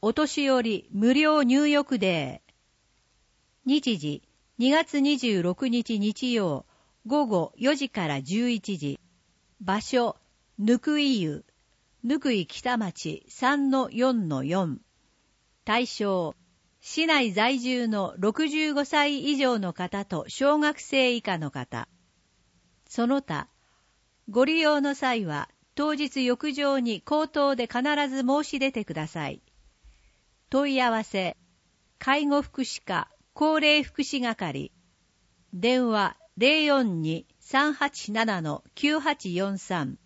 お年寄り無料入浴デー。日時、2月26日日曜、午後4時から11時。場所、ぬくい湯、ぬくい北町 3-4-4。対象、市内在住の65歳以上の方と小学生以下の方。その他、ご利用の際は当日浴場に口頭で必ず申し出てください。問い合わせ、介護福祉課高齢福祉係。電話 042-387-9843